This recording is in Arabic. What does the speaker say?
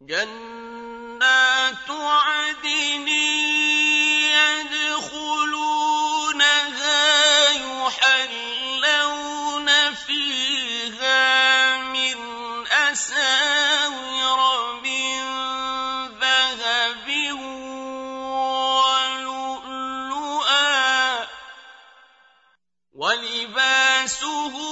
جَنَّاتُ عَدْنٍ يَدْخُلُونَهَا يُحَلَّوْنَ فِيهَا مِنْ أَسَاوِرَ مِن ذَهَبٍ وَلُؤْلُؤًا ۖ وَلِبَاسُهُمْ